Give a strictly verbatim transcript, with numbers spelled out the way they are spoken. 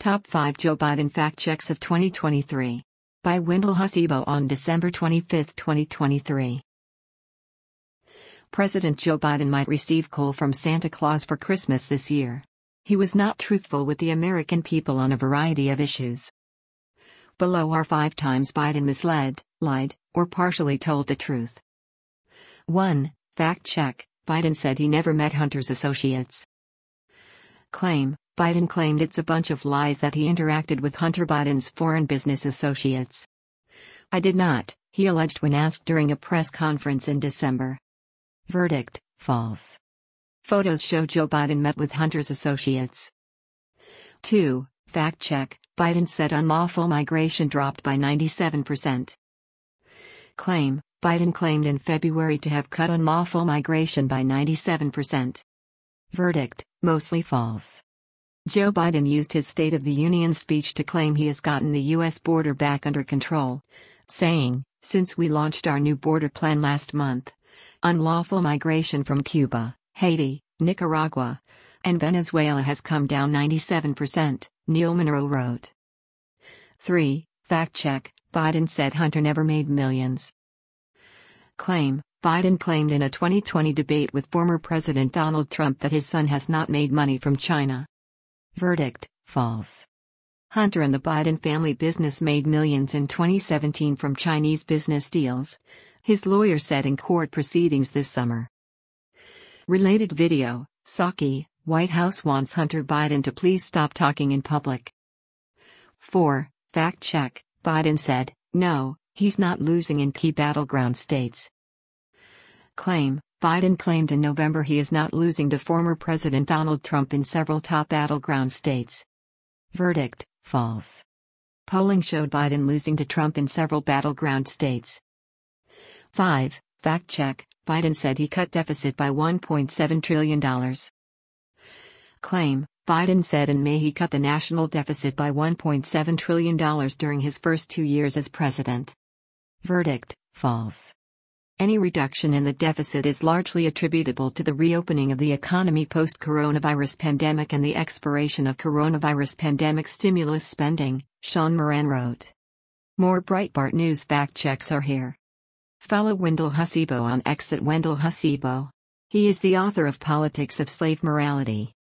Top five Joe Biden Fact Checks of twenty twenty-three. By Wendell Hussebo on December twenty-fifth, twenty twenty-three. President Joe Biden might receive coal from Santa Claus for Christmas this year. He was not truthful with the American people on a variety of issues. Below are five times Biden misled, lied, or partially told the truth. one. Fact check: Biden said he never met Hunter's associates. Claim: Biden claimed it's a bunch of lies that he interacted with Hunter Biden's foreign business associates. I did not, he alleged when asked during a press conference in December. Verdict: false. Photos show Joe Biden met with Hunter's associates. two. Fact check: Biden said unlawful migration dropped by ninety-seven percent. Claim: Biden claimed in February to have cut unlawful migration by ninety-seven percent. Verdict: mostly false. Joe Biden used his State of the Union speech to claim he has gotten the U S border back under control, saying, "Since we launched our new border plan last month, unlawful migration from Cuba, Haiti, Nicaragua, and Venezuela has come down ninety-seven percent, Neil Monroe wrote. three. Fact check: Biden said Hunter never made millions. Claim: Biden claimed in a twenty twenty debate with former President Donald Trump that his son has not made money from China. Verdict: false. Hunter and the Biden family business made millions in twenty seventeen from Chinese business deals, his lawyer said in court proceedings this summer. Related video: Psaki, White House wants Hunter Biden to please stop talking in public. four. Fact check: Biden said, no, he's not losing in key battleground states. Claim: Biden claimed in November he is not losing to former President Donald Trump in several top battleground states. Verdict: false. Polling showed Biden losing to Trump in several battleground states. five. Fact check: Biden said he cut deficit by one point seven trillion dollars. Claim: Biden said in May he cut the national deficit by one point seven trillion dollars during his first two years as president. Verdict: false. Any reduction in the deficit is largely attributable to the reopening of the economy post-coronavirus pandemic and the expiration of coronavirus pandemic stimulus spending, Sean Moran wrote. More Breitbart News fact checks are here. Follow Wendell Hussebo on X at Wendell Hussebo. He is the author of Politics of Slave Morality.